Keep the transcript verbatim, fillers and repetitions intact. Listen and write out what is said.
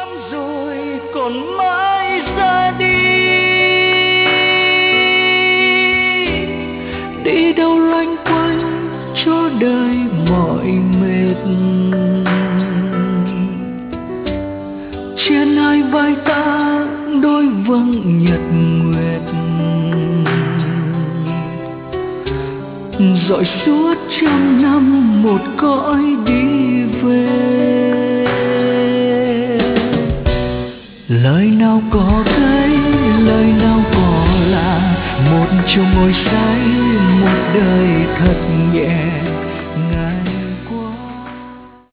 năm rồi còn mãi ra đi, đi đâu loanh quanh cho đời mỏi mệt. Trên hai vai ta đôi vầng nhật nguyệt, dọi suốt trăm năm một cõi đi về. Lời nào có cây, lời nào có là một chiều ngồi say, một đời thật nhẹ.